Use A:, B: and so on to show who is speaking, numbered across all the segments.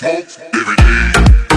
A: smoke every day.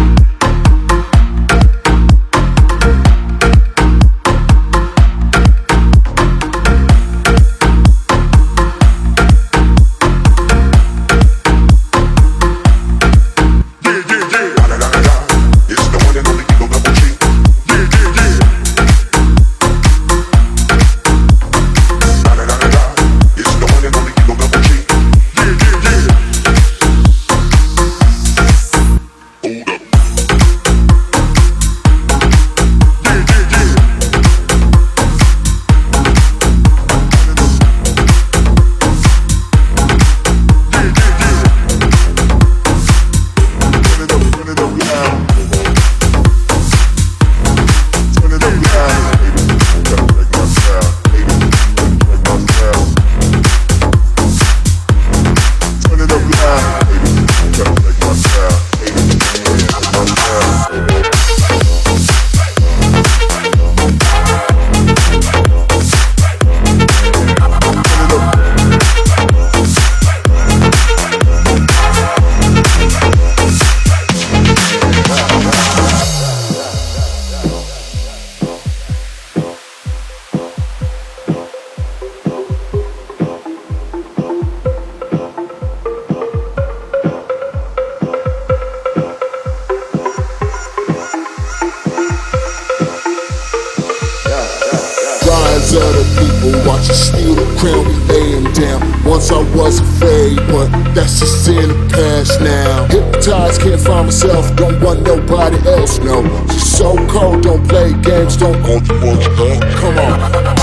B: Other people watch us steal the crown, we lay him down. Once I was afraid, but that's just in the past now. Hypnotized, can't find myself, don't want nobody else, no. She's so cold, don't play games, don't argue much, huh? Come on.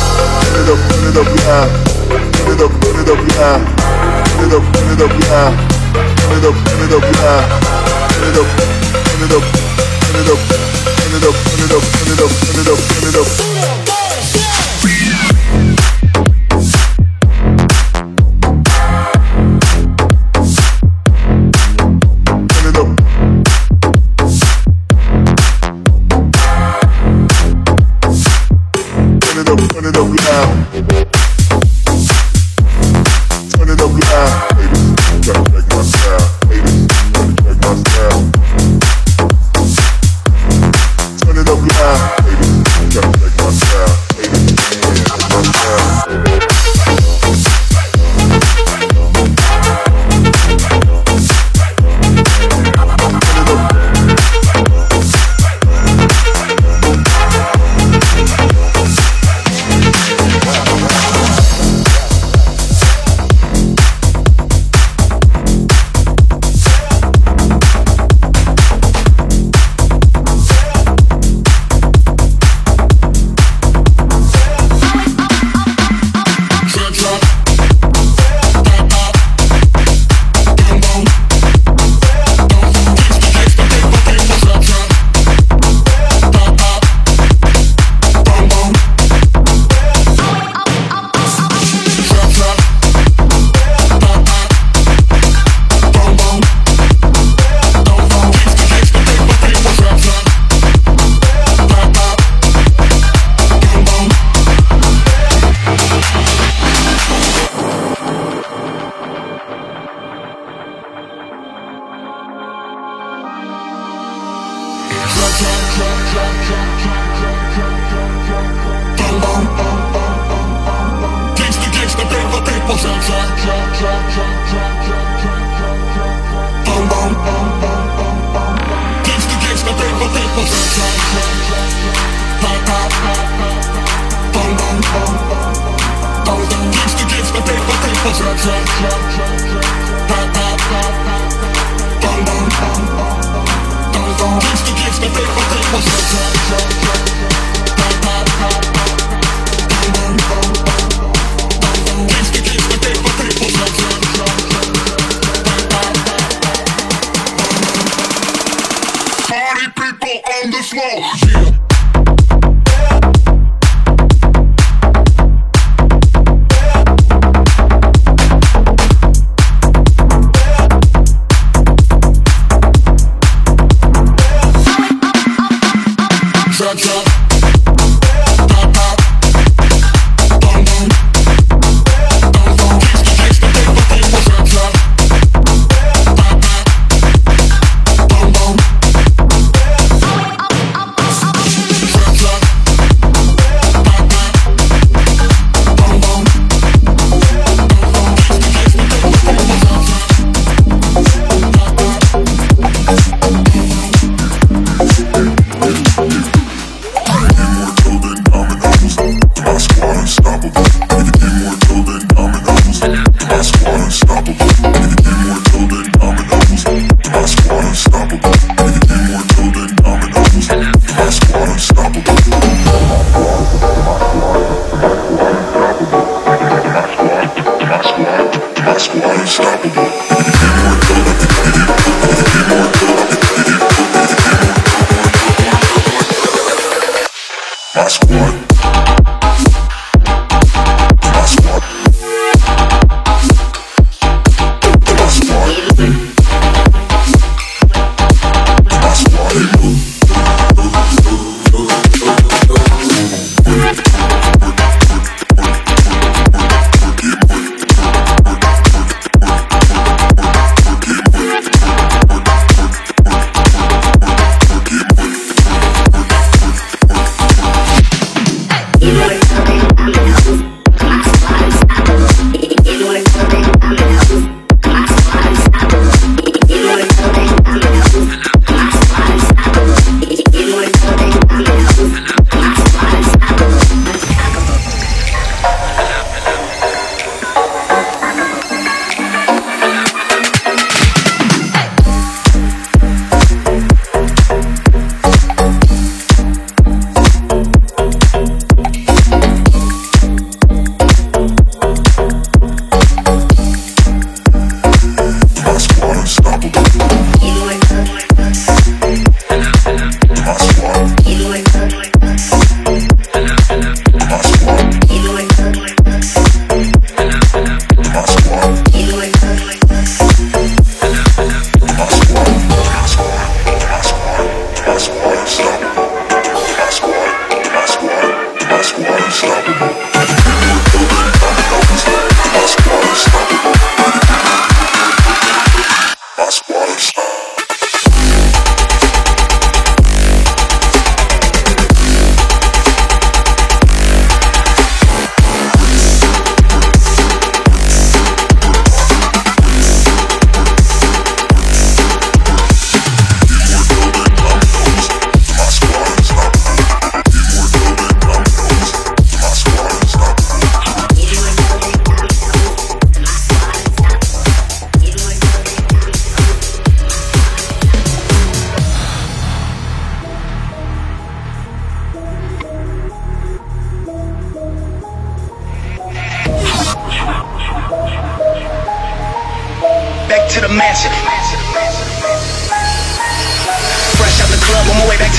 B: Run it up loud. Run it up loud. Run it up loud. Run it up loud. Run it up, run it up, run it up, run it up, run it up, run it up, run it up, run it up, run it up. Turn it up loud. Turn it up loud. Haters, try to check my style. Haters, try to check my style. Turn it up loud. Haters, try to check my style. Haters, try to check my style.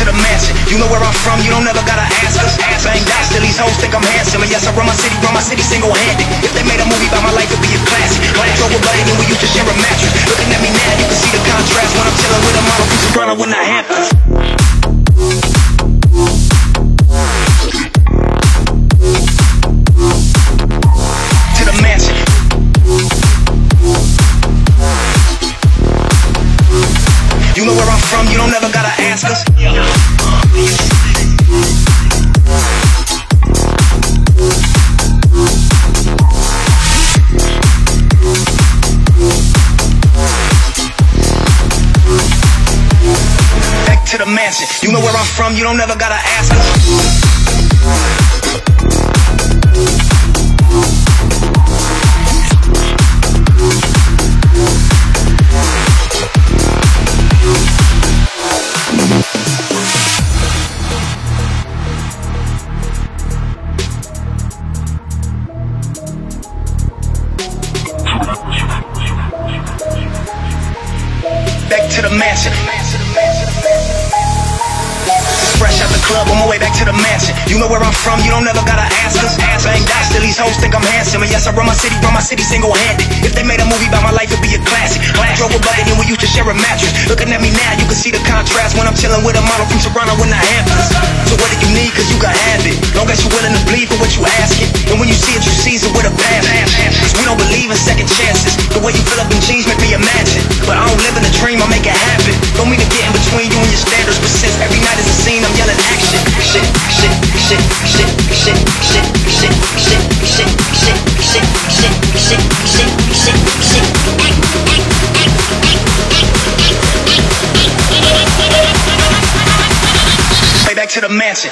A: to the mansion. You know where I'm from, you don't never gotta ask us. Banged out, still these hoes think I'm handsome. And yes, I run my city single-handed. If they made a movie about my life, it'd be a classic. Glad drove a buddy and we used to share a mattress. Looking at me now, you can see the contrast when I'm chilling with a model from Toronto when that happens. To the mansion. You know where I'm from, you don't never gotta ask us. Back to the mansion. You know where I'm from, you don't never gotta ask us. Back to the mansion. Fresh out the club, on my way back to the mansion. You know where I'm from, you don't never gotta ask us. Banged out, still these hoes think I'm handsome. And yes, I run my city single-handed. If they made a movie about my life, it'd be a classic. Glad drove a buddy and we used to share a mattress. Looking at me now, you can see the contrast when I'm chilling with a model from Toronto when that happens. So what do you need, cause you got have it. Long as you're willing to bleed for what you asking. And when you see it, you season with a bad. Cause we don't believe in second chances. The way you fill up in jeans make me imagine. But I don't live in a dream, I make it happen. Don't mean to get in between you and your standards, but since every night is a scene, I'm yelling action. Shit, shit, shit, shit, shit, shit, shit, shit, shit, shit, shit, shit, shit, shit, shit, shit. Back to the mansion.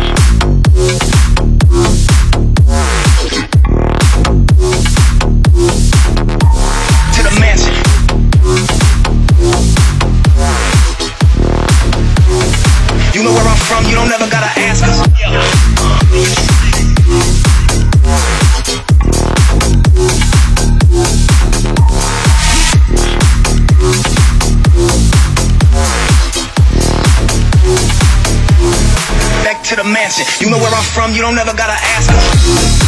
A: To the mansion. You know where I'm from, you don't never gotta ask us. Back to the mansion. You know where I'm from, you don't never gotta ask us.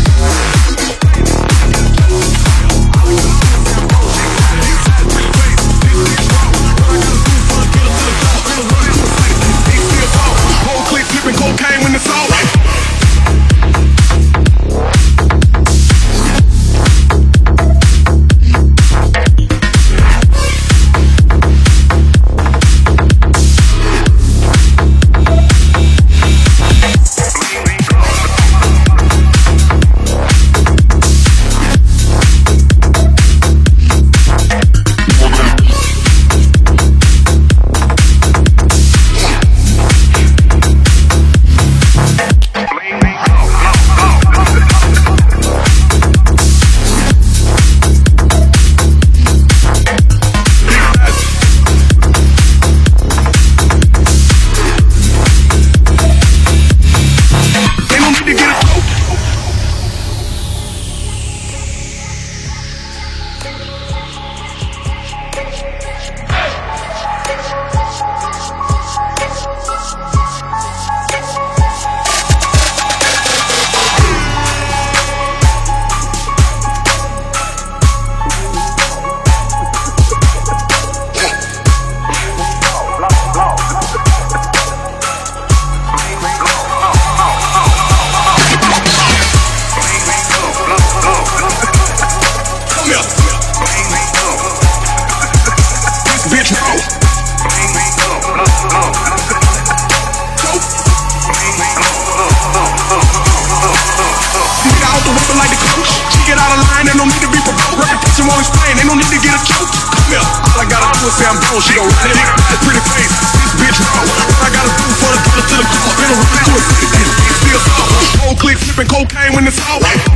A: Cocaine when it's all right. Say I'm gone, she gon' ride it. Pretty face, this bitch raw. What I gotta do for the killer to the car? Better run to a city. Still soft. Whole click flipping cocaine when it's all right.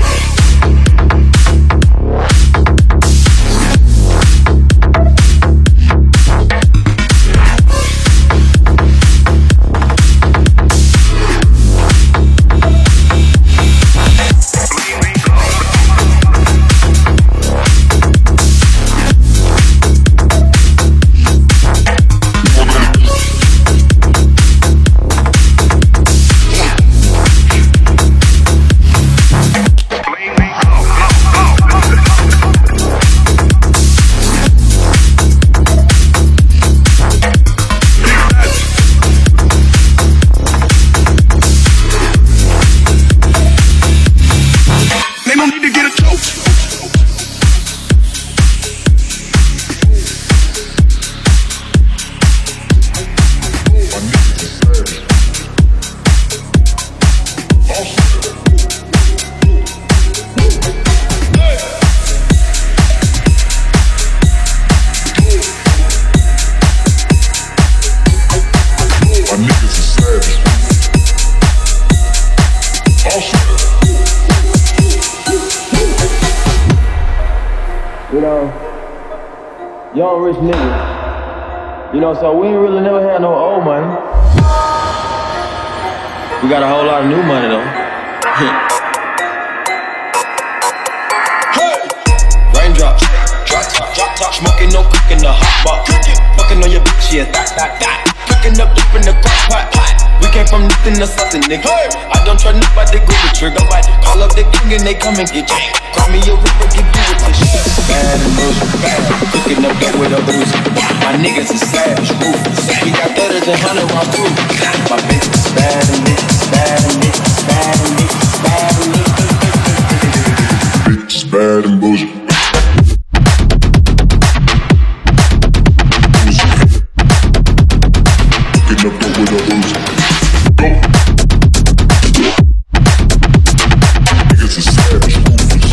C: young rich nigga. You know, so we ain't really never had no old money. We got a whole lot of new money though.
A: Hey! Raindrops, drop top, smoking, no cooking, the hot box. Fucking on your bitch, yeah, that. Cooking up dip in the crock pot. We came from nothing to something, nigga. I don't try nobody, go the trigger. Call up the king and they come and get you. Call me a ripper, give you a tissue. Bad and bullshit, bad. Cooking up that with a booze. My niggas is savage, ruthless. We got better than 100 rounds through. My bitch is bad and bitch, bad and bitch, bad and bitch, bad and bitch.
B: Bitch is bad and bullshit. Getting up there with a booze. Go. Niggas is savage, ruthless.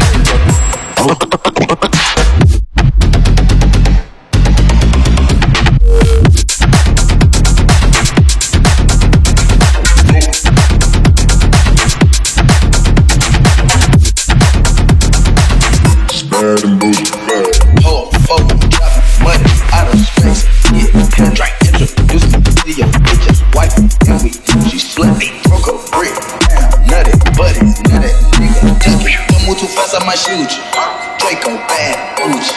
B: Bad and bullshit, bad.
A: Hold up, drop money out of space. Yeah, drink, introduce me to your bitch's wife. And she slutty, broke her brick. Nutty, buddy, nutty, nigga. Just keep don't move too fast, I might shoot you. Draco, bad, ooch.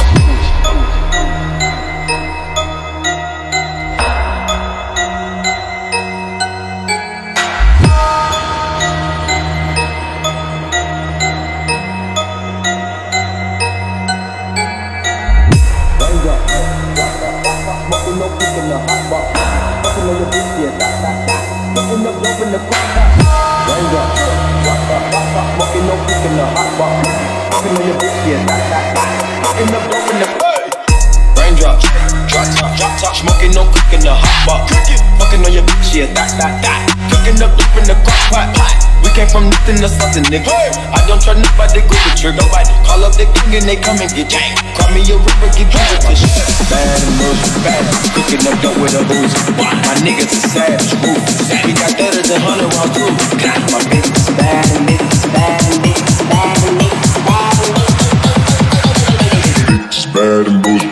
A: Raindrops, drop top, smoking, no cooking, the hot box. Fucking on your bitch, yeah, that. Cooking up dip in the crock pot. We came from nothing to something, nigga. I don't try nobody, go the trigger. Call up the king and they come and get you. Call me a ripper, give you a tissue. Bad and bullshit, bad. Cooking up dope with a booze. My niggas is savage, ruthless. We got better than 100 rounds through. My bitch is bad and bitch, bad and bitch, bad and bitch, bad and bitch.
B: Bitch is bad and bullshit.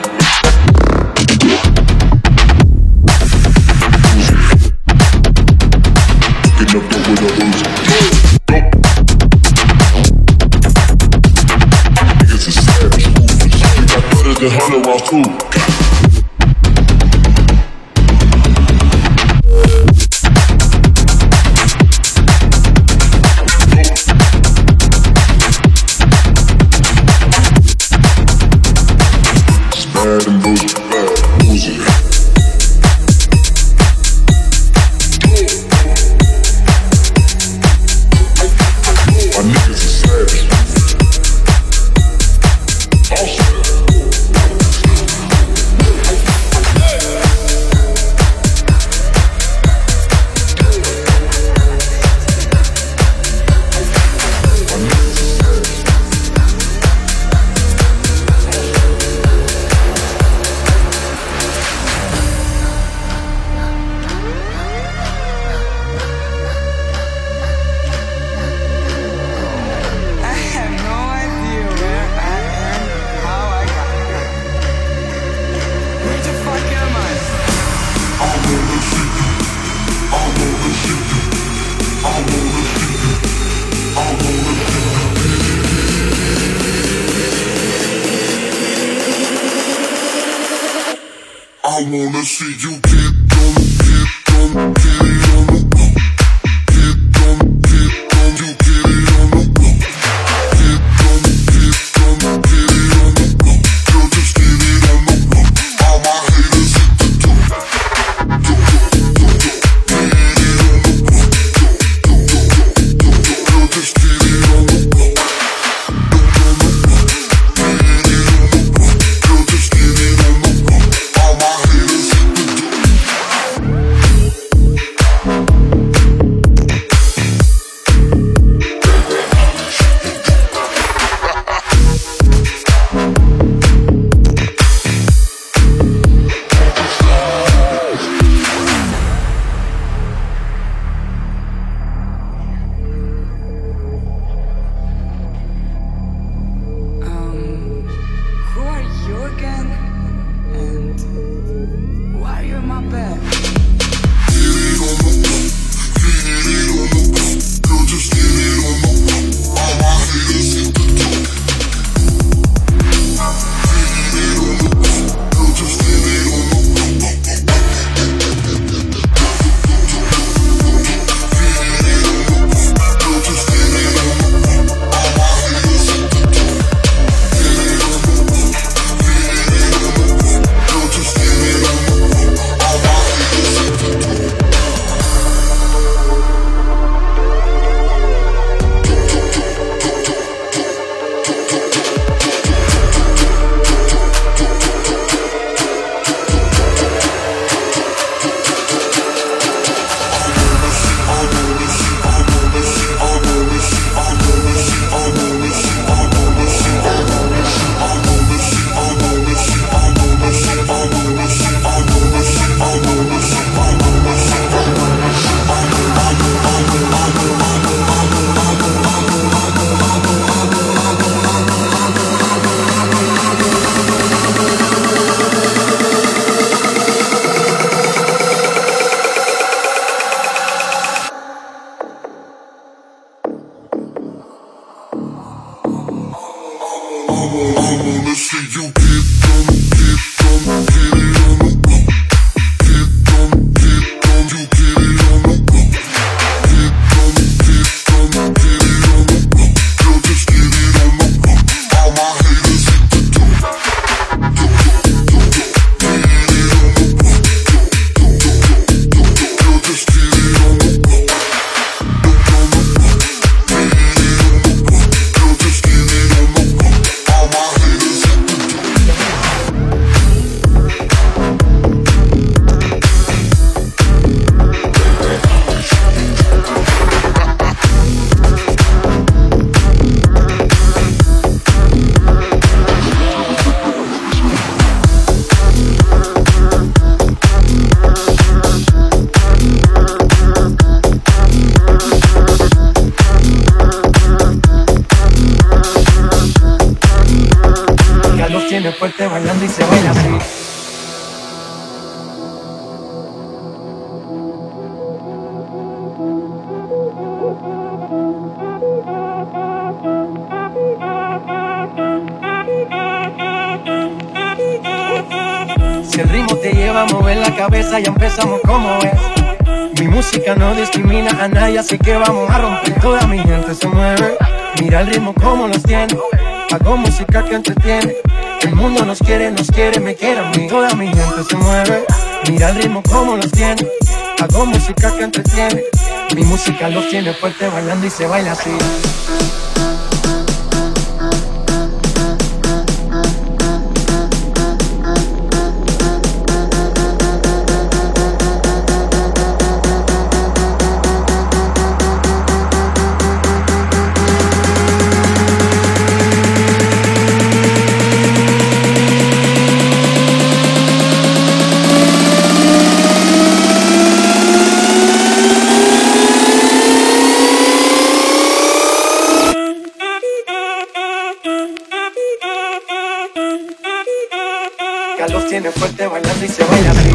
B: Getting up there with a booze. Niggas is savage, ruthless. We got better than 100 rounds too. Bad and bullshit, bad, bullshit. My niggas are savage. I wanna see you get on, get on, get it on the floor. Get on, you get it on the floor. Get on, get it on the floor. Girl, just get it on the floor. All my haters hit the door. Get it on the floor. Girl, just get it on the floor. Girl, just get it on the floor. All my haters hit the door.
D: va a mover la cabeza, ya empezamos como es. Mi música no discrimina a nadie, así que vamos a romper. Toda mi gente se mueve, mira el ritmo como los tiene. Hago música que entretiene. El mundo nos quiere, me quiere a mí. Toda mi gente se mueve, mira el ritmo como los tiene. Hago música que entretiene. Mi música los tiene fuerte bailando y se baila así. Los tiene fuerte bailando y se baila así.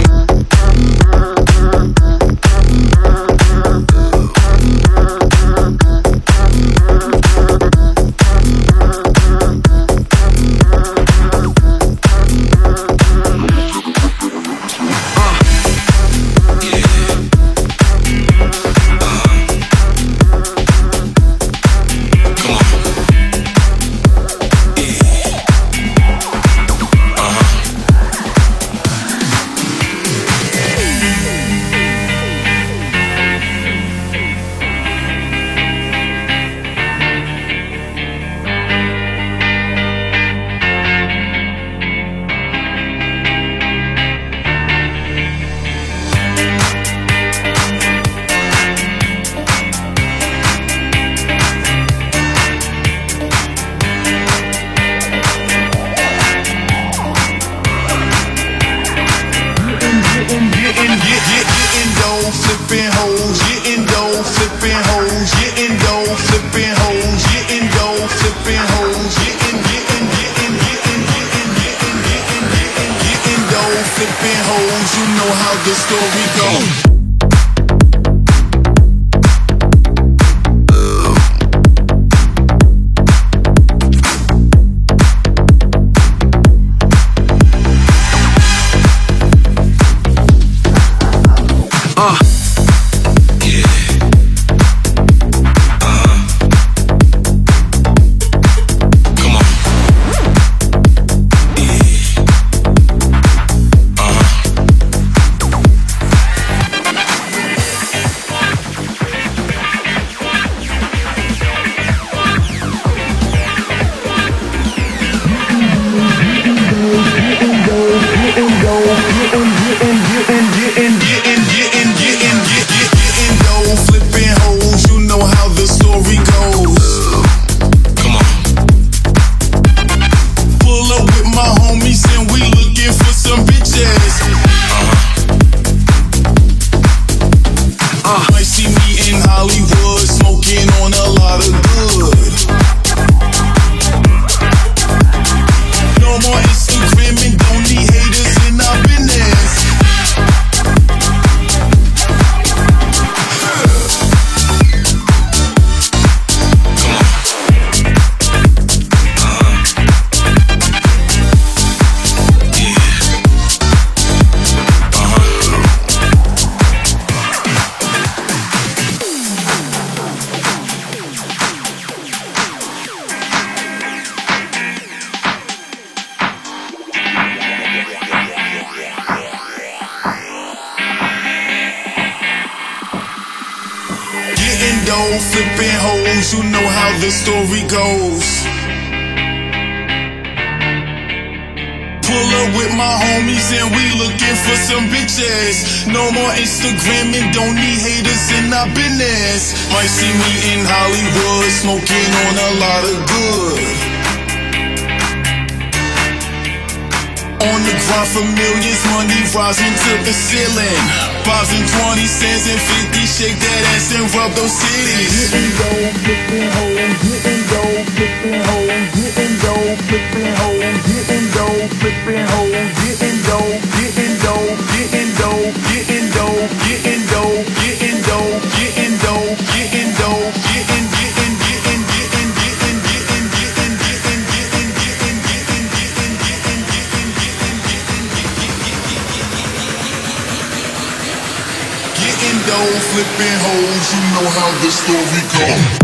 E: Flipping hoes, you know how the story goes. Pull up with my homies and we looking for some bitches. No more Instagramming, don't need haters in our business. Might see me in Hollywood, smoking on a lot of good. On the grind for millions, money rising to the ceiling. Bobs and 20 cents and 50, shake that ass and rub those titties.
B: Getting dough, flipping hoes, getting dough, flipping hoes, getting dough, flipping hoes, getting dough, flipping hoes, getting dough, getting dough, getting dough, getting dough, getting dough, getting dough, getting dough, getting dough, getting
E: dough, flipping hoes, you know how the story goes.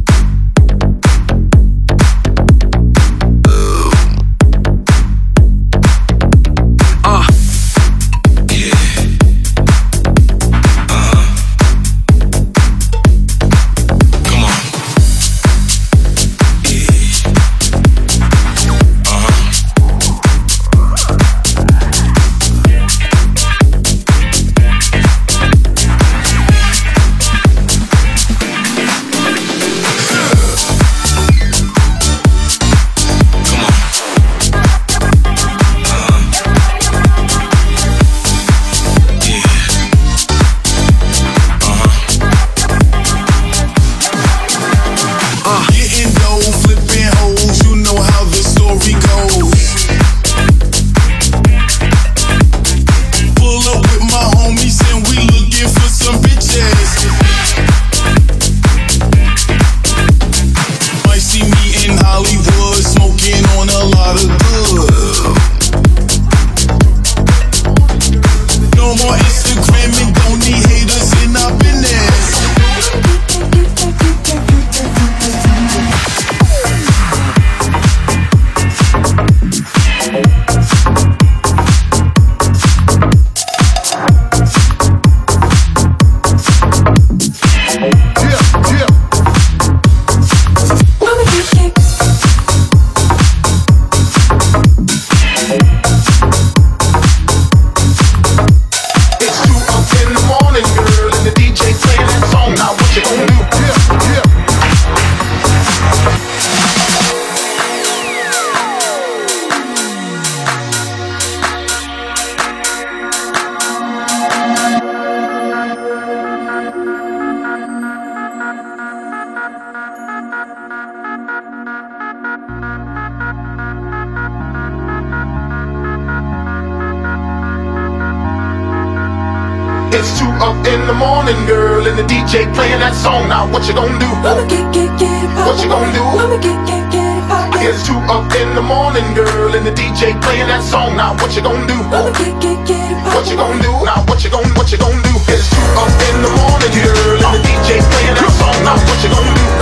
B: It's 2 up in the morning, girl, and the DJ playing that song. Now what you gonna do?
F: I'ma get it poppin'.
B: What you gonna do?
F: I'ma get it poppin'.
B: It's 2 up in the morning, girl, and the DJ playing that song. Now what you gonna do?
F: I'ma get it poppin'.
B: What you gonna do? Now what you gonna do? It's 2 up in the morning, girl, and the DJ playing that song. Now what you gonna do?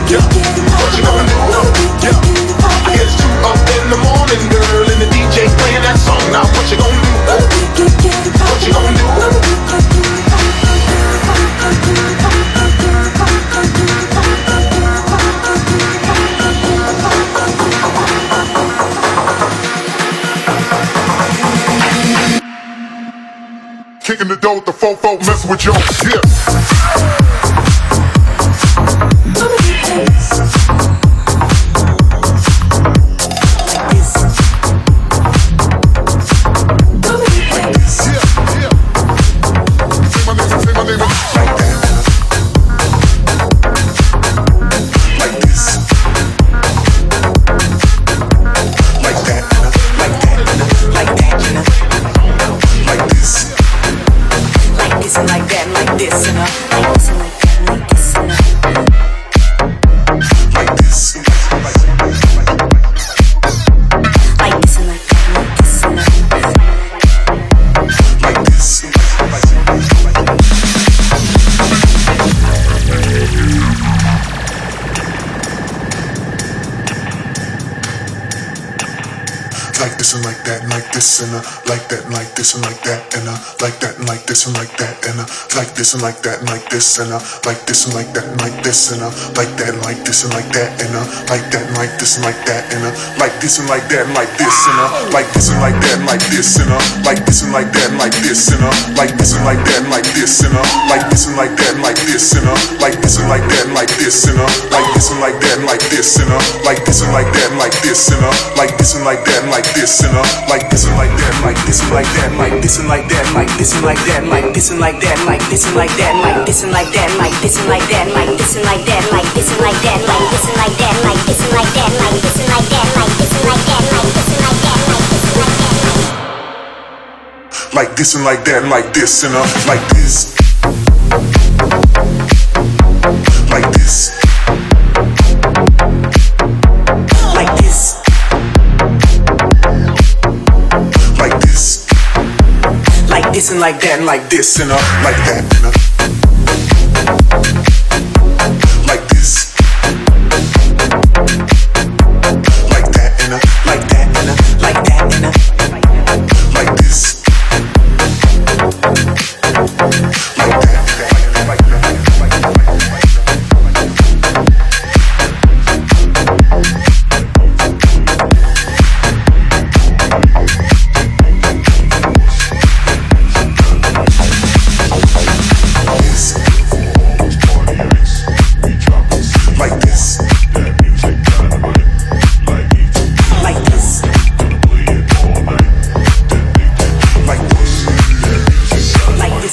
B: What you gonna do? It's 2 up in the morning, girl, and the DJ playing that song. Now what you gonna do? What you gonna do?
E: Kicking the door with the fofo, messing with your hip.
B: Like this and like that and like this and like that and like this and like that and like that and like this and like that and like this and like that and like this and like this and like that and like this and like that and like this and like that and like that and like this and like that and like this and like that and like this and like this and like that and like this and like this and like that and like this and like this and like that and like this and like this and like that and like this and like this and like that and like this and like this and like that and like this and like this and like that and like this and like this and like that and like this and like this and like that and like this and like that and like this and like that and like this and like that and like this and like that and like this and like that and like this and like that and like this and like that and like this and like that and like this and like that and like this and like that and like this and like that and like this and like that and like this and like that and like this and like that and like this and like that and like this and like this like this like this like this and like that and like this and like that and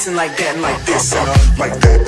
G: and like that and like this,
B: like that.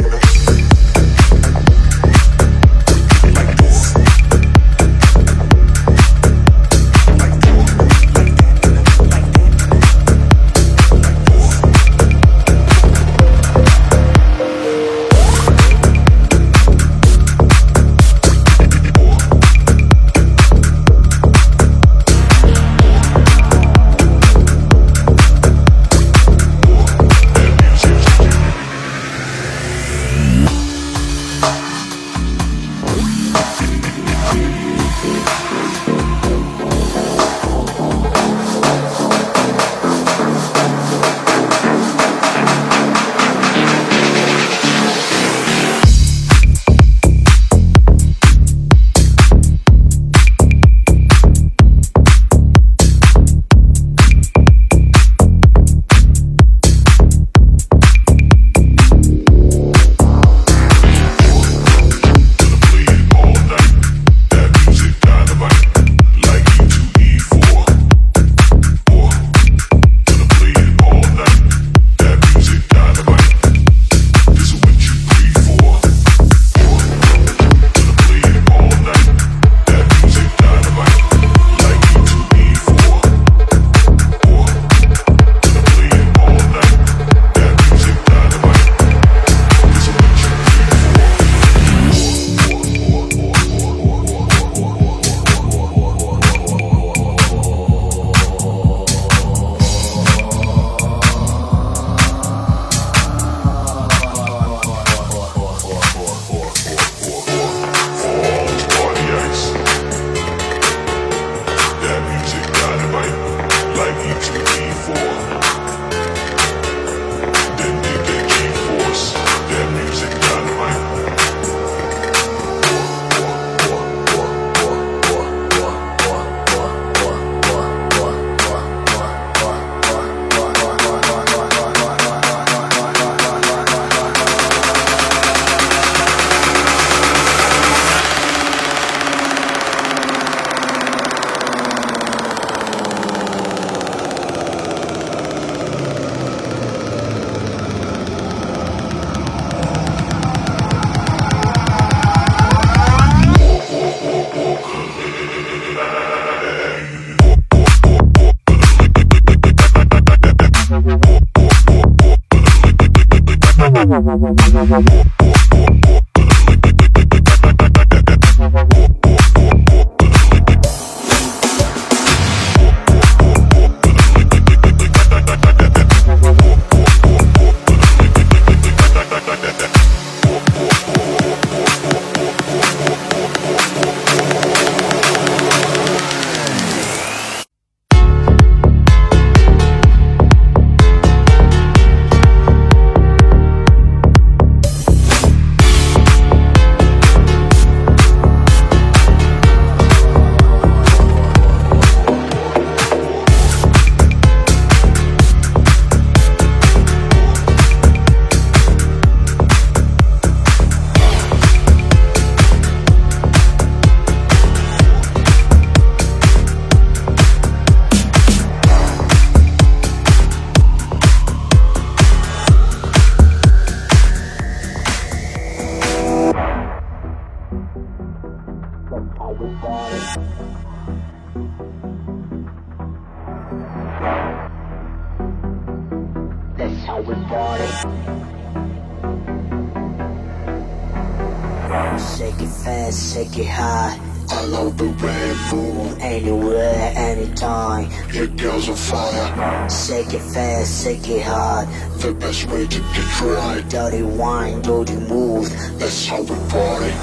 H: Shake it fast, shake it high. I love the way it move. Anywhere, anytime.
B: Your girl's on fire.
H: Shake it fast, shake it hard.
B: The best way to get right.
H: Dirty wine, dirty moves.
B: That's how we party.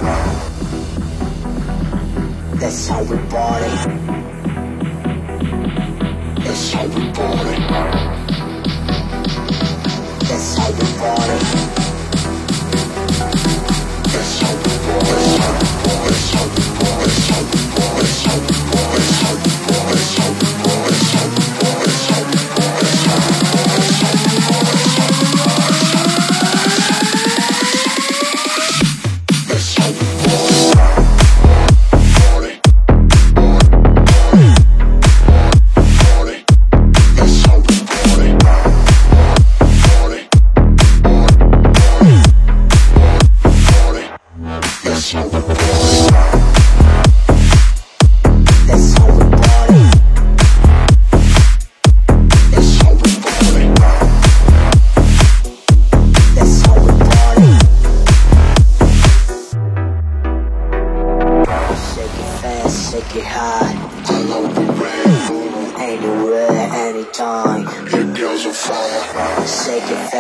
H: That's how we party.
B: That's how we party.
H: That's how we party.
B: That's how we party. That's how we party. That's how we party. That's how we party. That's how we party. That's how we party. That's how we party. That's how we party. That's how we party. That's how we party. That's how we party.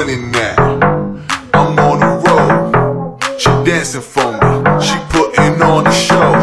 B: money now. I'm on the road. She dancing for me. She putting on the show.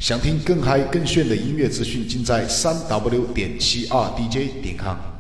G: 想听更嗨更炫的音乐资讯，尽在3w.72dj.com。